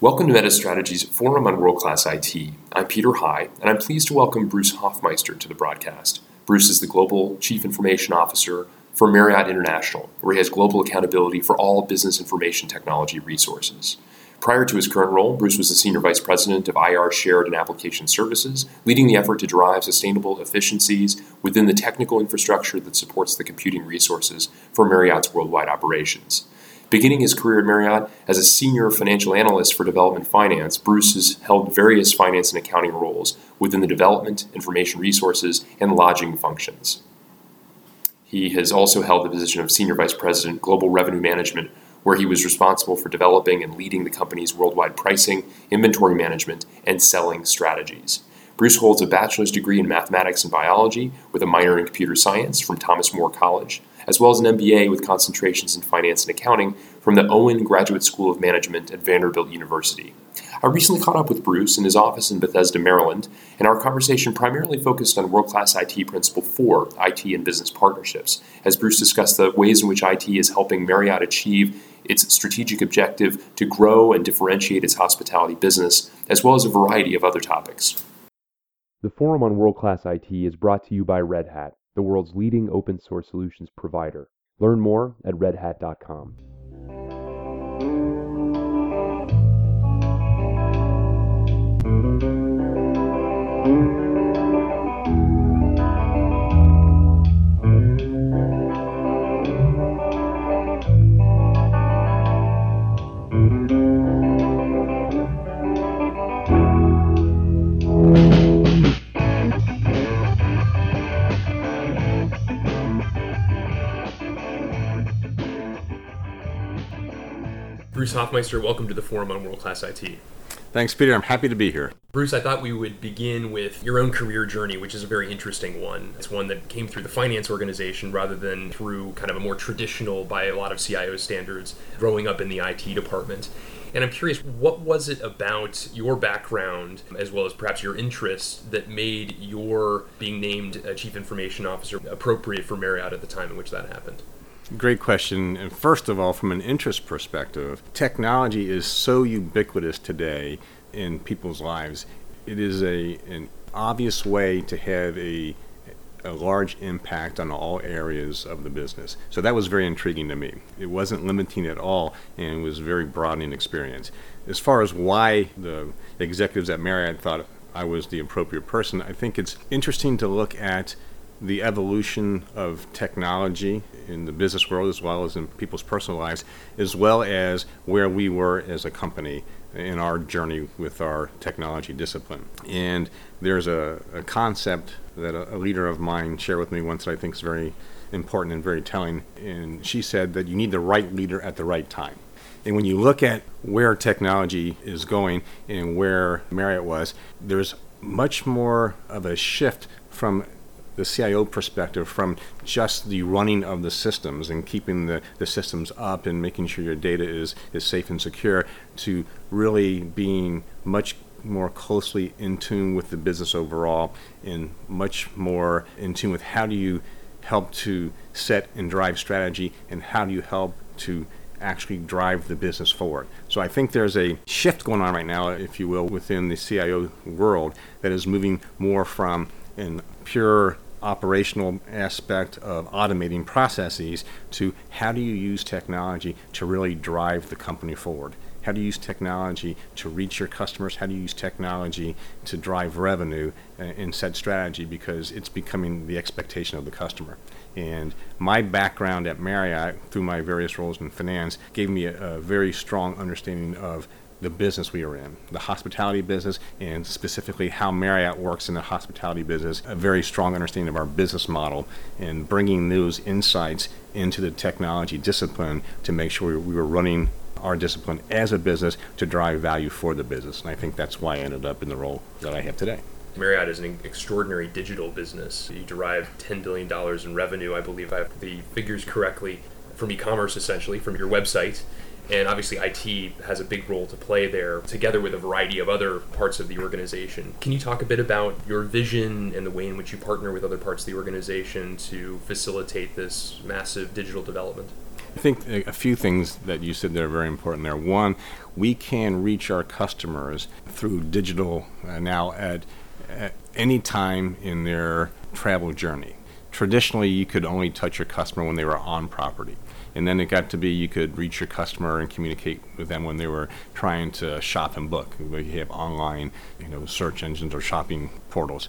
Welcome to MetaStrategy's Forum on World-Class IT. I'm Peter High, and I'm pleased to welcome Bruce Hoffmeister to the broadcast. Bruce is the Global Chief Information Officer for Marriott International, where he has global accountability for all business information technology resources. Prior to his current role, Bruce was the Senior Vice President of IR Shared and Application Services, leading the effort to drive sustainable efficiencies within the technical infrastructure that supports the computing resources for Marriott's worldwide operations. Beginning his career at Marriott as a senior financial analyst for development finance, Bruce has held various finance and accounting roles within the development, information resources, and lodging functions. He has also held the position of Senior Vice President, Global Revenue Management, where he was responsible for developing and leading the company's worldwide pricing, inventory management, and selling strategies. Bruce holds a bachelor's degree in mathematics and biology with a minor in computer science from Thomas More College, as well as an MBA with concentrations in finance and accounting from the Owen Graduate School of Management at Vanderbilt University. I recently caught up with Bruce in his office in Bethesda, Maryland, and our conversation primarily focused on world-class IT Principle 4, IT and business partnerships, as Bruce discussed the ways in which IT is helping Marriott achieve its strategic objective to grow and differentiate its hospitality business, as well as a variety of other topics. The Forum on World-Class IT is brought to you by Red Hat, the world's leading open source solutions provider. Learn more at redhat.com. Bruce Hoffmeister, welcome to the Forum on World-Class IT. Thanks, Peter. I'm happy to be here. Bruce, I thought we would begin with your own career journey, which is a very interesting one. It's one that came through the finance organization rather than through kind of a more traditional, by a lot of CIO standards, growing up in the IT department. And I'm curious, what was it about your background, as well as perhaps your interests, that made your being named a Chief Information Officer appropriate for Marriott at the time in which that happened? Great question. And first of all, from an interest perspective, technology is so ubiquitous today in people's lives. It is an obvious way to have a large impact on all areas of the business. So that was very intriguing to me. It wasn't limiting at all, and it was a very broadening experience. As far as why the executives at Marriott thought I was the appropriate person, I think it's interesting to look at the evolution of technology in the business world as well as in people's personal lives, as well as where we were as a company in our journey with our technology discipline. And there's a concept that a leader of mine shared with me once that I think is very important and very telling. And she said that you need the right leader at the right time. And when you look at where technology is going and where Marriott was, there's much more of a shift from the CIO perspective, from just the running of the systems and keeping the systems up and making sure your data is safe and secure, to really being much more closely in tune with the business overall and much more in tune with how do you help to set and drive strategy and how do you help to actually drive the business forward. So I think there's a shift going on right now, if you will, within the CIO world that is moving more from an pure operational aspect of automating processes to how do you use technology to really drive the company forward? How do you use technology to reach your customers? How do you use technology to drive revenue and set strategy? Because it's becoming the expectation of the customer. And my background at Marriott, through my various roles in finance, gave me a very strong understanding of the business we are in, the hospitality business, and specifically how Marriott works in the hospitality business, a very strong understanding of our business model, and bringing those insights into the technology discipline to make sure we were running our discipline as a business to drive value for the business. And I think that's why I ended up in the role that I have today. Marriott is an extraordinary digital business. You derive $10 billion in revenue, I believe I have the figures correctly, from e-commerce essentially, from your website. And obviously IT has a big role to play there, together with a variety of other parts of the organization. Can you talk a bit about your vision and the way in which you partner with other parts of the organization to facilitate this massive digital development? I think a few things that you said that are very important there. One, we can reach our customers through digital now at any time in their travel journey. Traditionally, you could only touch your customer when they were on property. And then it got to be you could reach your customer and communicate with them when they were trying to shop and book. We have online, search engines or shopping portals.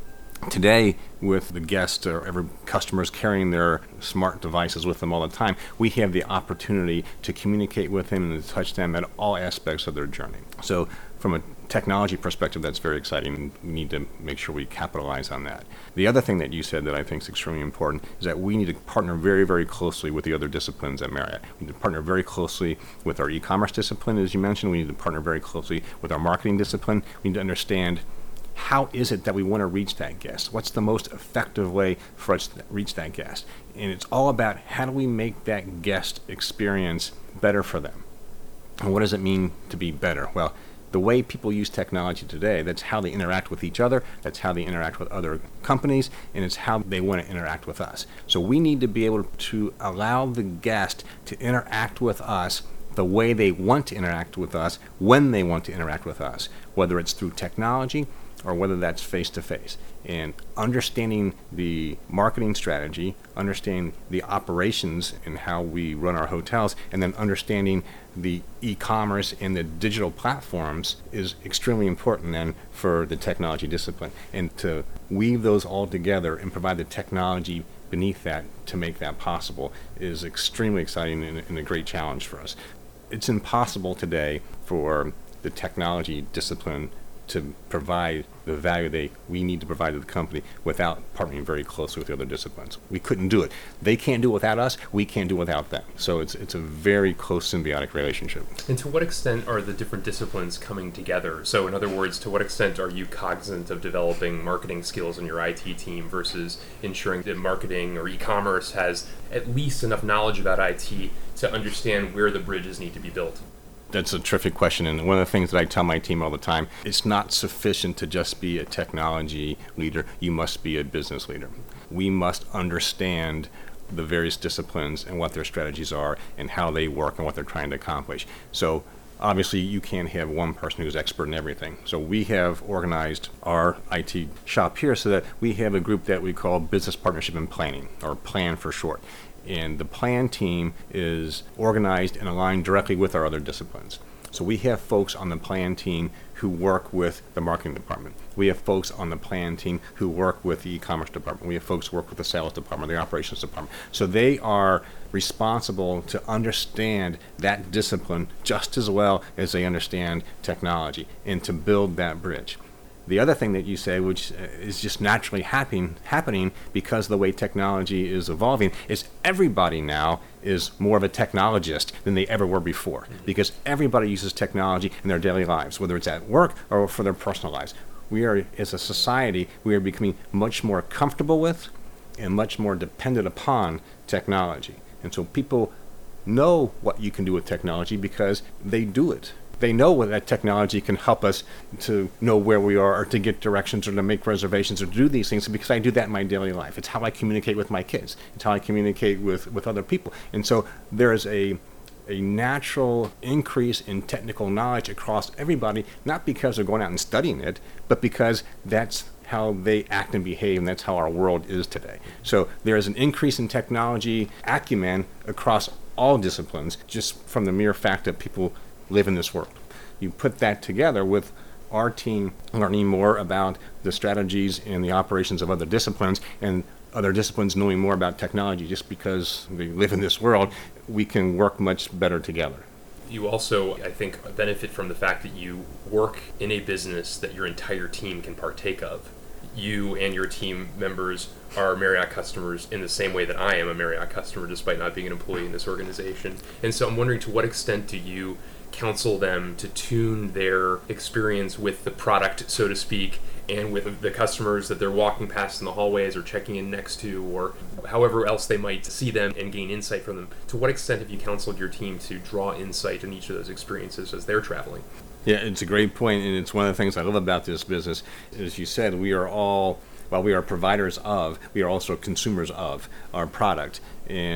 Today, with the guest or every customers carrying their smart devices with them all the time, we have the opportunity to communicate with them and to touch them at all aspects of their journey. So from a technology perspective, that's very exciting, and we need to make sure we capitalize on that. The other thing that you said that I think is extremely important is that we need to partner very, very closely with the other disciplines at Marriott. We need to partner very closely with our e-commerce discipline, as you mentioned. We need to partner very closely with our marketing discipline. We need to understand how is it that we want to reach that guest? What's the most effective way for us to reach that guest? And it's all about how do we make that guest experience better for them? And what does it mean to be better? Well, the way people use technology today, that's how they interact with each other, that's how they interact with other companies, and it's how they want to interact with us. So we need to be able to allow the guest to interact with us the way they want to interact with us, when they want to interact with us, whether it's through technology or whether that's face-to-face. And understanding the marketing strategy, understanding the operations and how we run our hotels, and then understanding the e-commerce and the digital platforms is extremely important then for the technology discipline. And to weave those all together and provide the technology beneath that to make that possible is extremely exciting and a great challenge for us. It's impossible today for the technology discipline to provide the value we need to provide to the company without partnering very closely with the other disciplines. We couldn't do it. They can't do it without us. We can't do it without them. So it's a very close symbiotic relationship. And to what extent are the different disciplines coming together? So in other words, to what extent are you cognizant of developing marketing skills in your IT team versus ensuring that marketing or e-commerce has at least enough knowledge about IT to understand where the bridges need to be built? That's a terrific question, and one of the things that I tell my team all the time, it's not sufficient to just be a technology leader, you must be a business leader. We must understand the various disciplines and what their strategies are and how they work and what they're trying to accomplish. So obviously you can't have one person who's expert in everything. So we have organized our IT shop here so that we have a group that we call Business Partnership and Planning, or PLAN for short. And the plan team is organized and aligned directly with our other disciplines. So we have folks on the plan team who work with the marketing department. We have folks on the plan team who work with the e-commerce department. We have folks who work with the sales department, the operations department. So they are responsible to understand that discipline just as well as they understand technology and to build that bridge. The other thing that you say, which is just naturally happening because of the way technology is evolving, is everybody now is more of a technologist than they ever were before, because everybody uses technology in their daily lives, whether it's at work or for their personal lives. We are, as a society, we are becoming much more comfortable with and much more dependent upon technology. And so people know what you can do with technology because they do it. They know what that technology can help us to know where we are or to get directions or to make reservations or to do these things because I do that in my daily life. It's how I communicate with my kids. It's how I communicate with other people. And so there is a natural increase in technical knowledge across everybody, not because they're going out and studying it, but because that's how they act and behave, and that's how our world is today. So there is an increase in technology acumen across all disciplines just from the mere fact that people live in this world. You put that together with our team learning more about the strategies and the operations of other disciplines and other disciplines knowing more about technology just because they live in this world, we can work much better together. You also, I think, benefit from the fact that you work in a business that your entire team can partake of. You and your team members are Marriott customers in the same way that I am a Marriott customer, despite not being an employee in this organization. And so I'm wondering, to what extent do you counsel them to tune their experience with the product, so to speak, and with the customers that they're walking past in the hallways or checking in next to, or however else they might see them and gain insight from them? To what extent have you counseled your team to draw insight in each of those experiences as they're traveling? Yeah, it's a great point, and it's one of the things I love about this business. As you said, we are all, while we are providers of, we are also consumers of our product. And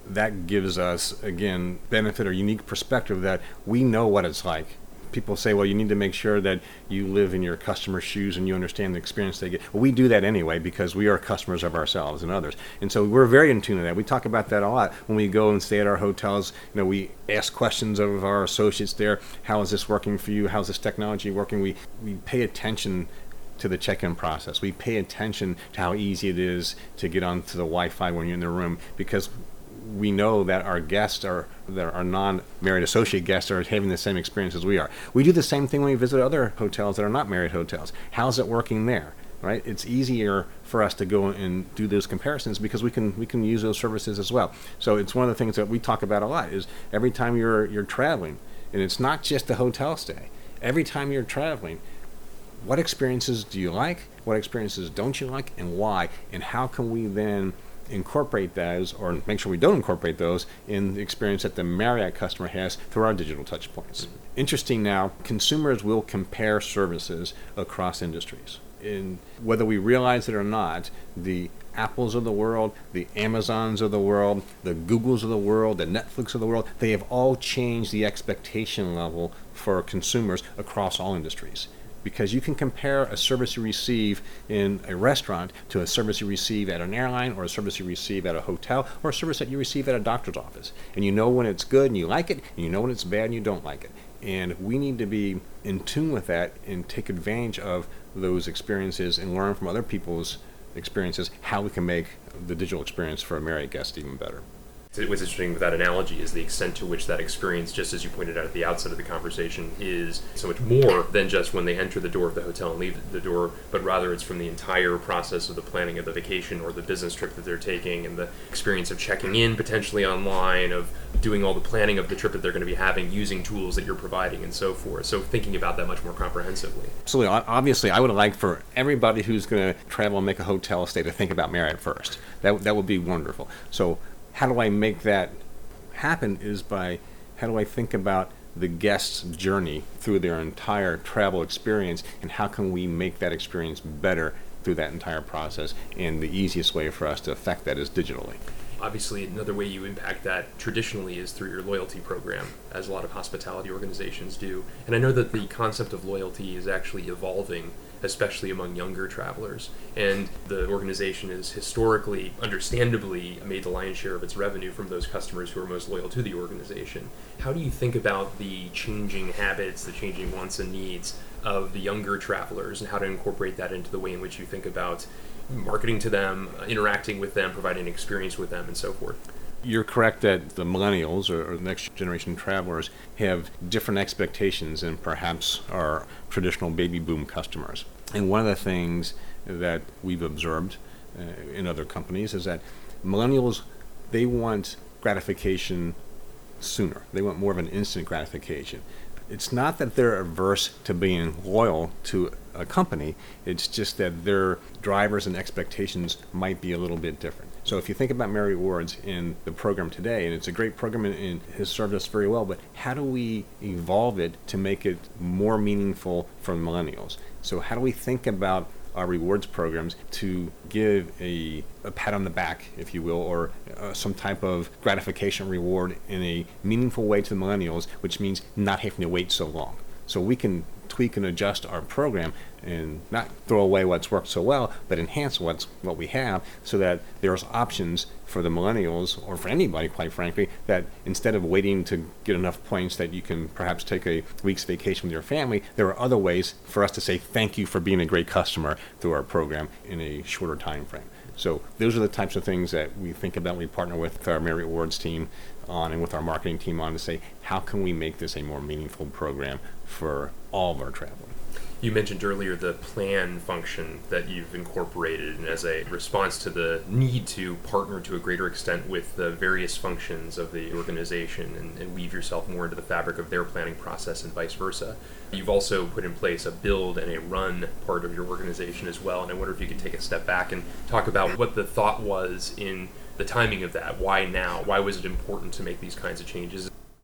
that gives us, again, benefit or unique perspective that we know what it's like. People say, well, you need to make sure that you live in your customer's shoes and you understand the experience they get. Well, we do that anyway because we are customers of ourselves and others. And so we're very in tune to that. We talk about that a lot when we go and stay at our hotels. We ask questions of our associates there. How is this working for you? How's this technology working? We pay attention to the check-in process. We pay attention to how easy it is to get onto the Wi-Fi when you're in the room, because we know that our guests that our non-Marriott associate guests are having the same experience as we are. We do the same thing when we visit other hotels that are not Marriott hotels. How's it working there? Right? It's easier for us to go and do those comparisons because we can use those services as well. So it's one of the things that we talk about a lot is every time you're traveling, and it's not just the hotel stay. Every time you're traveling, what experiences do you like? What experiences don't you like, and why? And how can we then incorporate those, or make sure we don't incorporate those, in the experience that the Marriott customer has through our digital touch points. Interesting now, consumers will compare services across industries. And whether we realize it or not, the Apples of the world, the Amazons of the world, the Googles of the world, the Netflix of the world, they have all changed the expectation level for consumers across all industries. Because you can compare a service you receive in a restaurant to a service you receive at an airline, or a service you receive at a hotel, or a service that you receive at a doctor's office. And you know when it's good and you like it, and you know when it's bad and you don't like it. And we need to be in tune with that and take advantage of those experiences and learn from other people's experiences how we can make the digital experience for a Marriott guest even better. What's interesting with that analogy is the extent to which that experience, just as you pointed out at the outset of the conversation, is so much more than just when they enter the door of the hotel and leave the door, but rather it's from the entire process of the planning of the vacation or the business trip that they're taking, and the experience of checking in potentially online, of doing all the planning of the trip that they're going to be having, using tools that you're providing, and so forth. So thinking about that much more comprehensively. Absolutely. Obviously, I would like for everybody who's going to travel and make a hotel stay to think about Marriott first. That would be wonderful. So how do I make that happen is by how do I think about the guest's journey through their entire travel experience, and how can we make that experience better through that entire process? And the easiest way for us to affect that is digitally. Obviously, another way you impact that traditionally is through your loyalty program, as a lot of hospitality organizations do. And I know that the concept of loyalty is actually evolving, especially among younger travelers. And the organization has historically, understandably, made the lion's share of its revenue from those customers who are most loyal to the organization. How do you think about the changing habits, the changing wants and needs of the younger travelers, and how to incorporate that into the way in which you think about marketing to them, interacting with them, providing an experience with them, and so forth? You're correct that the millennials, or the next generation travelers, have different expectations than perhaps our traditional baby boom customers. And one of the things that we've observed in other companies is that millennials, they want gratification sooner. They want more of an instant gratification. It's not that they're averse to being loyal to a company, it's just that their drivers and expectations might be a little bit different. So if you think about Marriott Rewards in the program today, and it's a great program and has served us very well, but how do we evolve it to make it more meaningful for millennials? So how do we think about our rewards programs to give a pat on the back, if you will, or some type of gratification reward in a meaningful way to the millennials, which means not having to wait so long. So we can tweak and adjust our program and not throw away what's worked so well, but enhance what we have, so that there's options for the millennials, or for anybody, quite frankly, that instead of waiting to get enough points that you can perhaps take a week's vacation with your family, there are other ways for us to say thank you for being a great customer through our program in a shorter time frame. So those are the types of things that we think about. We partner with our Marriott Rewards team on, and with our marketing team on, to say, how can we make this a more meaningful program for all of our traveling? You mentioned earlier the plan function that you've incorporated, and as a response to the need to partner to a greater extent with the various functions of the organization and weave yourself more into the fabric of their planning process and vice versa. You've also put in place a build and a run part of your organization as well, and I wonder if you could take a step back and talk about what the thought was in the timing of that. Why now? Why was it important to make these kinds of changes?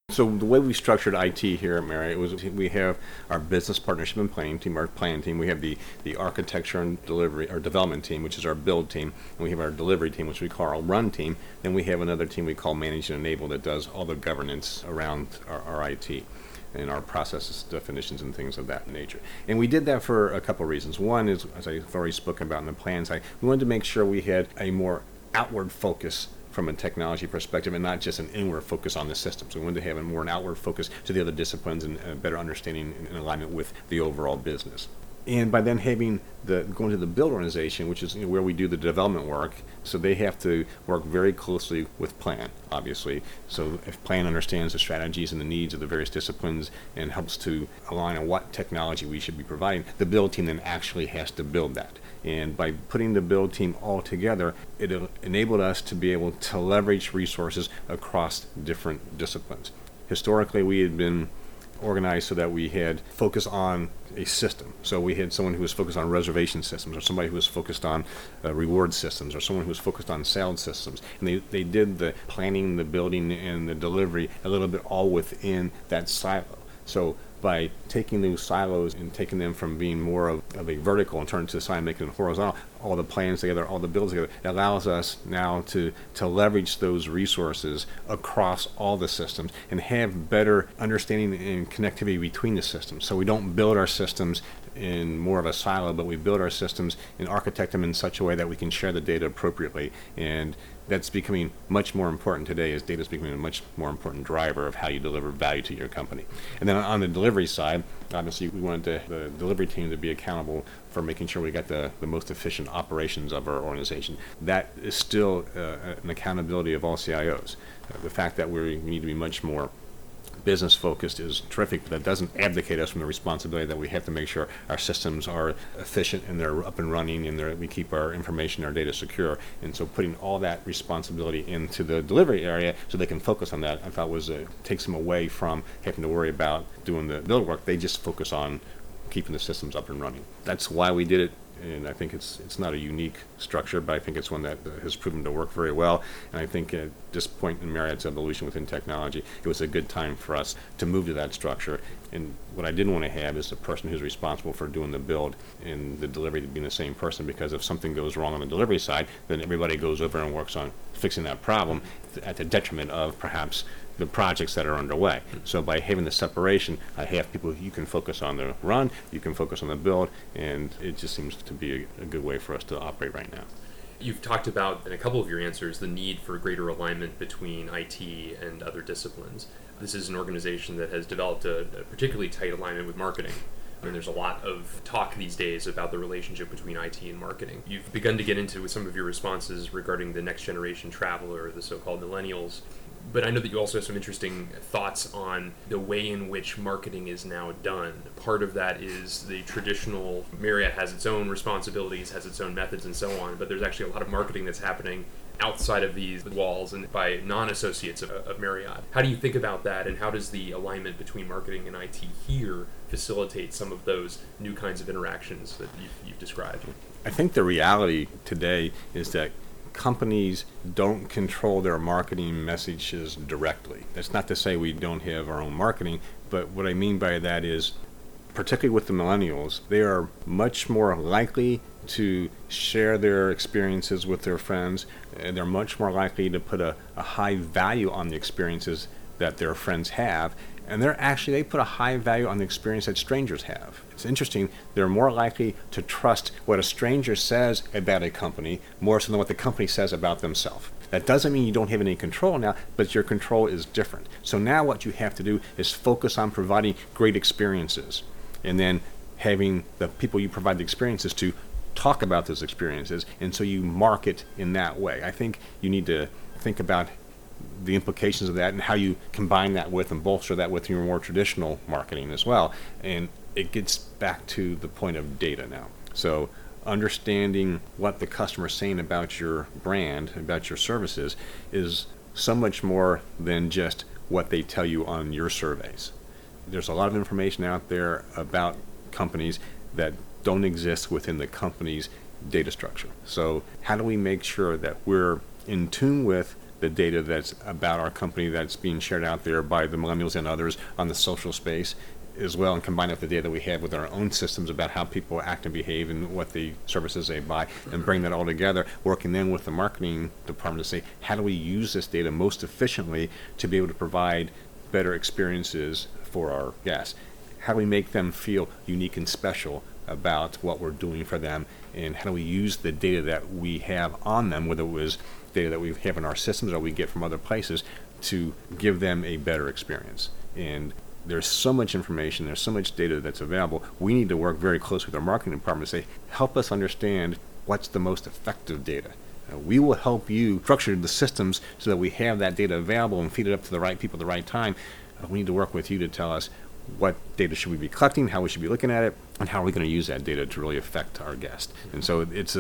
So the way we structured IT here at Marriott was we have our business partnership and planning team, our planning team. We have the architecture and delivery, our development team, which is our build team. And we have our delivery team, which we call our run team. Then we have another team we call manage and enable that does all the governance around our IT and our processes, definitions, and things of that nature. And we did that for a couple of reasons. One is, as I've already spoken about in the plan side, we wanted to make sure we had a more outward focus from a technology perspective and not just an inward focus on the systems. We wanted to have a more an outward focus to the other disciplines and a better understanding and alignment with the overall business. And by then having going to the build organization, which is where we do the development work, so they have to work very closely with plan, obviously. So if plan understands the strategies and the needs of the various disciplines and helps to align on what technology we should be providing, the build team then actually has to build that. And by putting the build team all together, it enabled us to be able to leverage resources across different disciplines. Historically, we had been organized so that we had focus on a system. So we had someone who was focused on reservation systems, or somebody who was focused on reward systems, or someone who was focused on sales systems. And they did the planning, the building, and the delivery a little bit all within that silo. So by taking those silos and taking them from being more of a vertical and turning to the side and making it horizontal, all the plans together, all the builds together, it allows us now to leverage those resources across all the systems and have better understanding and connectivity between the systems. So we don't build our systems in more of a silo, but we build our systems and architect them in such a way that we can share the data appropriately. And that's becoming much more important today, as data is becoming a much more important driver of how you deliver value to your company. And then on the delivery side, obviously we wanted the delivery team to be accountable for making sure we got the most efficient operations of our organization. That is still an accountability of all CIOs. The fact that we need to be much more business focused is terrific, but that doesn't abdicate us from the responsibility that we have to make sure our systems are efficient and they're up and running and we keep our information, our data secure. And so putting all that responsibility into the delivery area so they can focus on that, I thought takes them away from having to worry about doing the build work. They just focus on keeping the systems up and running. That's why we did it. And I think it's not a unique structure, but I think it's one that has proven to work very well. And I think at this point in Marriott's evolution within technology, it was a good time for us to move to that structure. And what I didn't want to have is the person who's responsible for doing the build and the delivery being the same person, because if something goes wrong on the delivery side, then everybody goes over and works on fixing that problem at the detriment of perhaps the projects that are underway. So by having the separation, I have people you can focus on the run, you can focus on the build, and it just seems to be a good way for us to operate right now. You've talked about, in a couple of your answers, the need for greater alignment between IT and other disciplines. This is an organization that has developed a particularly tight alignment with marketing. I mean, there's a lot of talk these days about the relationship between IT and marketing. You've begun to get into with some of your responses regarding the next generation traveler, the so-called millennials. But I know that you also have some interesting thoughts on the way in which marketing is now done. Part of that is the traditional, Marriott has its own responsibilities, has its own methods and so on, but there's actually a lot of marketing that's happening outside of these walls and by non-associates of Marriott. How do you think about that, and how does the alignment between marketing and IT here facilitate some of those new kinds of interactions that you've described? I think the reality today is that companies don't control their marketing messages directly. That's not to say we don't have our own marketing, but what I mean by that is, particularly with the millennials, they are much more likely to share their experiences with their friends, and they're much more likely to put a high value on the experiences that their friends have, and they put a high value on the experience that strangers have. It's interesting, they're more likely to trust what a stranger says about a company more so than what the company says about themselves. That doesn't mean you don't have any control now, but your control is different. So now what you have to do is focus on providing great experiences, and then having the people you provide the experiences to talk about those experiences, and so you market in that way. I think you need to think about the implications of that and how you combine that with and bolster that with your more traditional marketing as well. And it gets back to the point of data now. So understanding what the customer is saying about your brand, about your services, is so much more than just what they tell you on your surveys. There's a lot of information out there about companies that don't exist within the company's data structure. So how do we make sure that we're in tune with the data that's about our company that's being shared out there by the millennials and others on the social space as well, and combine it with the data we have with our own systems about how people act and behave and what the services they buy, and bring that all together, working then with the marketing department to say, how do we use this data most efficiently to be able to provide better experiences for our guests? How do we make them feel unique and special about what we're doing for them, and how do we use the data that we have on them, whether it was data that we have in our systems or we get from other places, to give them a better experience? And there's so much information, there's so much data that's available. We need to work very closely with our marketing department to say, help us understand what's the most effective data. We will help you structure the systems so that we have that data available and feed it up to the right people at the right time. We need to work with you to tell us what data should we be collecting, how we should be looking at it, and how are we going to use that data to really affect our guests. And so it's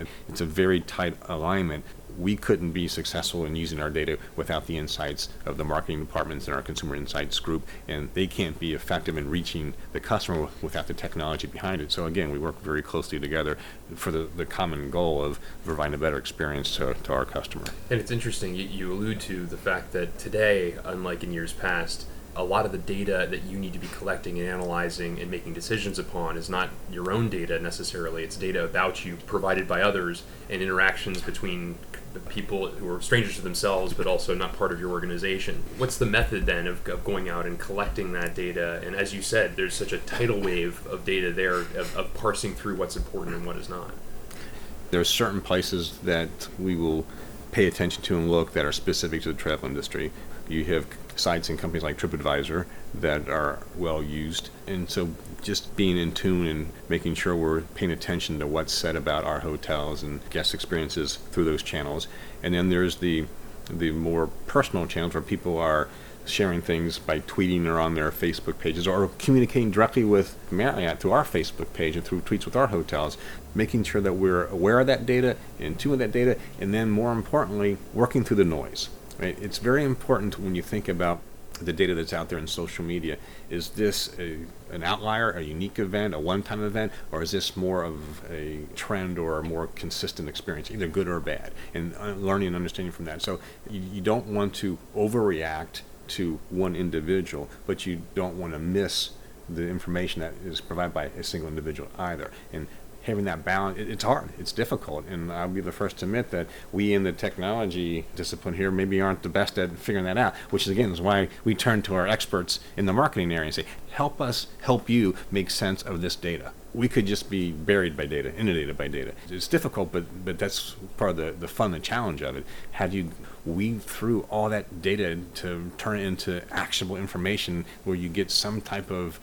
a very tight alignment. We couldn't be successful in using our data without the insights of the marketing departments and our consumer insights group, and they can't be effective in reaching the customer without the technology behind it. So again, we work very closely together for the common goal of providing a better experience to our customer. And it's interesting, you allude to the fact that today, unlike in years past, a lot of the data that you need to be collecting and analyzing and making decisions upon is not your own data necessarily. It's data about you provided by others and interactions between people who are strangers to themselves but also not part of your organization. What's the method then of going out and collecting that data? And as you said, there's such a tidal wave of data there of parsing through what's important and what is not. There are certain places that we will pay attention to and look that are specific to the travel industry. You have sites and companies like TripAdvisor that are well used, and so just being in tune and making sure we're paying attention to what's said about our hotels and guest experiences through those channels. And then there's the more personal channels where people are sharing things by tweeting or on their Facebook pages, or communicating directly with Marriott through our Facebook page and through tweets with our hotels, making sure that we're aware of that data, in tune with that data, and then more importantly, working through the noise. Right? It's very important when you think about the data that's out there in social media. Is this an outlier, a unique event, a one-time event, or is this more of a trend or a more consistent experience, either good or bad? And learning and understanding from that. So you don't want to overreact to one individual, but you don't want to miss the information that is provided by a single individual either. And having that balance, it's hard, it's difficult, and I'll be the first to admit that we in the technology discipline here maybe aren't the best at figuring that out, which is again is why we turn to our experts in the marketing area and say, help us help you make sense of this data. We could just be buried by data, inundated by data. It's difficult, but that's part of the fun, the challenge of it. How do you weave through all that data to turn it into actionable information where you get some type of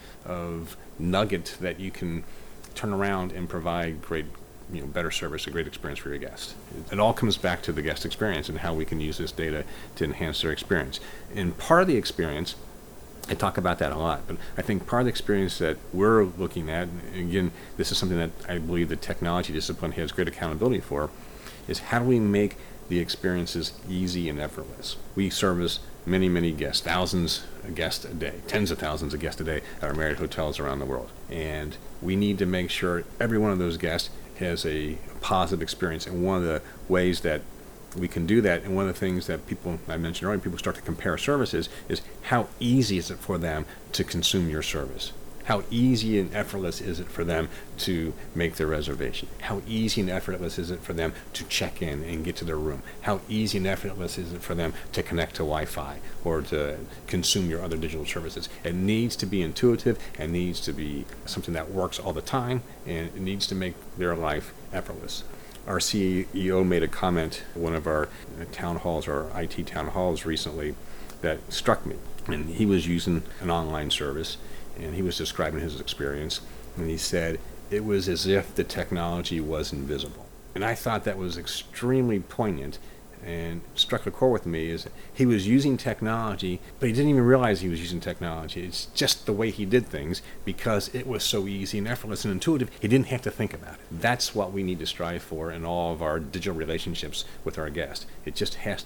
nugget that you can turn around and provide great, better service, a great experience for your guests. It all comes back to the guest experience and how we can use this data to enhance their experience. And part of the experience, I talk about that a lot, but I think part of the experience that we're looking at, and again, this is something that I believe the technology discipline has great accountability for, is how do we make the experiences easy and effortless? We service many, many guests, thousands of guests a day, tens of thousands of guests a day at our Marriott hotels around the world. And we need to make sure every one of those guests has a positive experience. And one of the ways that we can do that, and one of the things that I mentioned earlier, people start to compare services, is how easy is it for them to consume your service? How easy and effortless is it for them to make their reservation? How easy and effortless is it for them to check in and get to their room? How easy and effortless is it for them to connect to Wi-Fi or to consume your other digital services? It needs to be intuitive, and needs to be something that works all the time, and it needs to make their life effortless. Our CEO made a comment at one of our town halls, our IT town halls recently, that struck me. And he was using an online service, and he was describing his experience, and he said it was as if the technology was invisible. And I thought that was extremely poignant, and struck a chord with me. Is he was using technology, but he didn't even realize he was using technology. It's just the way he did things, because it was so easy and effortless and intuitive, he didn't have to think about it. That's what we need to strive for in all of our digital relationships with our guests. It just has to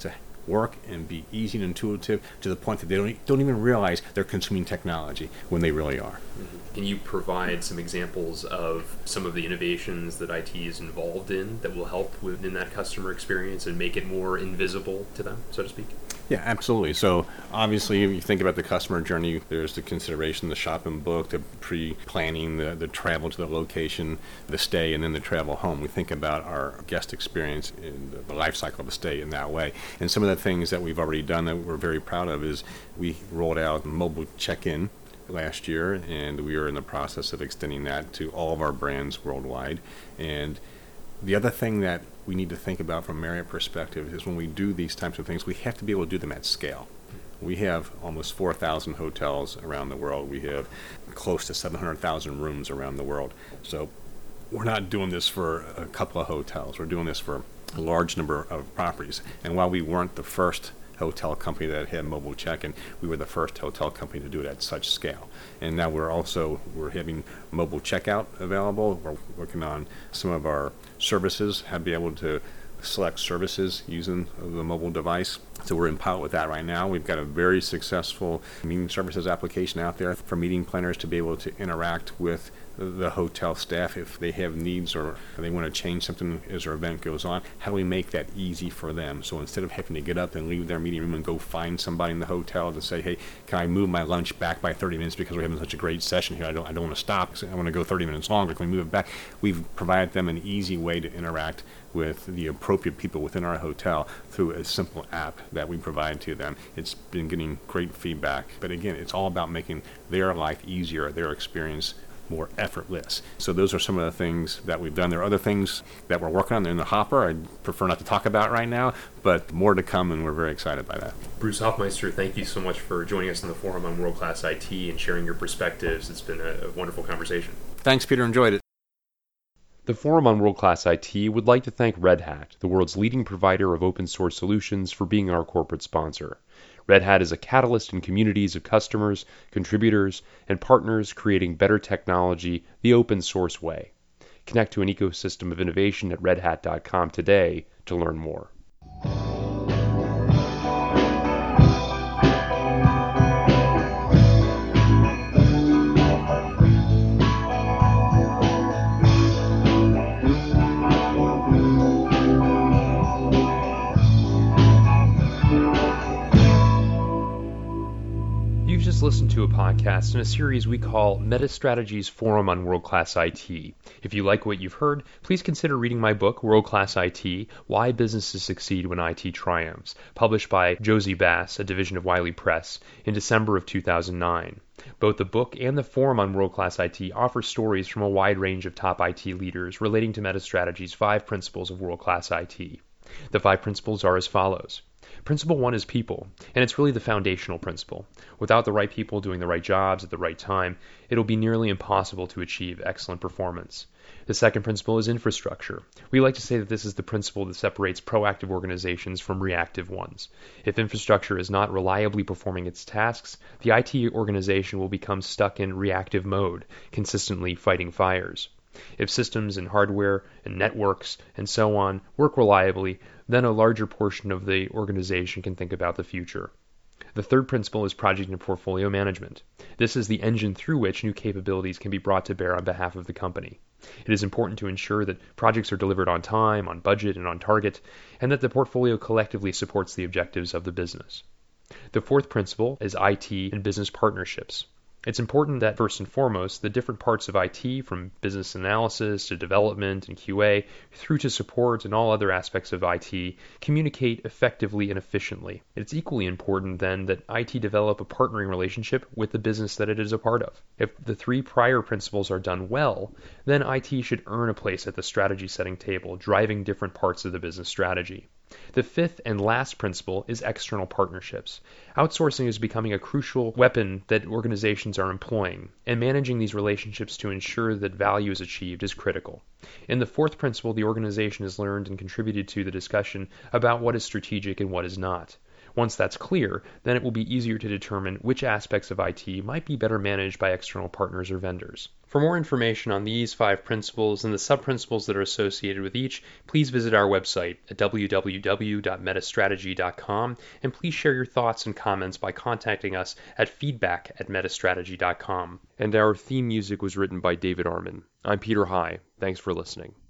work and be easy and intuitive to the point that they don't even realize they're consuming technology when they really are. Mm-hmm. Can you provide some examples of some of the innovations that IT is involved in that will help within that customer experience and make it more invisible to them, so to speak? Yeah, absolutely. So obviously, if you think about the customer journey, there's the consideration, the shop and book, the pre-planning, the travel to the location, the stay, and then the travel home. We think about our guest experience in the life cycle of the stay in that way. And some of the things that we've already done that we're very proud of is we rolled out mobile check-in last year, and we are in the process of extending that to all of our brands worldwide. And the other thing that we need to think about from a Marriott perspective is when we do these types of things, we have to be able to do them at scale. We have almost 4,000 hotels around the world. We have close to 700,000 rooms around the world. So we're not doing this for a couple of hotels. We're doing this for a large number of properties. And while we weren't the first hotel company that had mobile check-in, we were the first hotel company to do it at such scale. And now we're having mobile checkout available. We're working on some of our services, have be able to select services using the mobile device. So we're in pilot with that right now. We've got a very successful meeting services application out there for meeting planners to be able to interact with the hotel staff if they have needs or they want to change something as their event goes on. How do we make that easy for them? So instead of having to get up and leave their meeting room and go find somebody in the hotel to say, hey, can I move my lunch back by 30 minutes because we're having such a great session here? I don't want to stop. I want to go 30 minutes longer. Can we move it back? We've provided them an easy way to interact with the appropriate people within our hotel through a simple app that we provide to them. It's been getting great feedback. But again, it's all about making their life easier, their experience more effortless. So those are some of the things that we've done. There are other things that we're working on in the hopper I'd prefer not to talk about right now, but more to come, and we're very excited by that. Bruce Hoffmeister, thank you so much for joining us in the Forum on World Class IT and sharing your perspectives. It's been a wonderful conversation. Thanks, Peter. Enjoyed it. The Forum on World Class IT would like to thank Red Hat, the world's leading provider of open source solutions, for being our corporate sponsor. Red Hat is a catalyst in communities of customers, contributors, and partners creating better technology the open source way. Connect to an ecosystem of innovation at redhat.com today to learn more. Listen to a podcast in a series we call MetaStrategy's Forum on World Class IT. If you like what you've heard, please consider reading my book, World Class IT, Why Businesses Succeed When IT Triumphs, published by Josie Bass, a division of Wiley Press, in December of 2009. Both the book and the Forum on World Class IT offer stories from a wide range of top IT leaders relating to MetaStrategy's 5 principles of world class IT. The 5 principles are as follows. Principle 1 is people, and it's really the foundational principle. Without the right people doing the right jobs at the right time, it'll be nearly impossible to achieve excellent performance. The second principle is infrastructure. We like to say that this is the principle that separates proactive organizations from reactive ones. If infrastructure is not reliably performing its tasks, the IT organization will become stuck in reactive mode, consistently fighting fires. If systems and hardware and networks and so on work reliably, then a larger portion of the organization can think about the future. The third principle is project and portfolio management. This is the engine through which new capabilities can be brought to bear on behalf of the company. It is important to ensure that projects are delivered on time, on budget, and on target, and that the portfolio collectively supports the objectives of the business. The fourth principle is IT and business partnerships. It's important that, first and foremost, the different parts of IT, from business analysis to development and QA, through to support and all other aspects of IT, communicate effectively and efficiently. It's equally important, then, that IT develop a partnering relationship with the business that it is a part of. If the 3 prior principles are done well, then IT should earn a place at the strategy-setting table, driving different parts of the business strategy. The fifth and last principle is external partnerships. Outsourcing is becoming a crucial weapon that organizations are employing, and managing these relationships to ensure that value is achieved is critical. In the fourth principle, the organization has learned and contributed to the discussion about what is strategic and what is not. Once that's clear, then it will be easier to determine which aspects of IT might be better managed by external partners or vendors. For more information on these 5 principles and the sub-principles that are associated with each, please visit our website at www.metastrategy.com, and please share your thoughts and comments by contacting us at feedback@metastrategy.com. And our theme music was written by David Arman. I'm Peter High. Thanks for listening.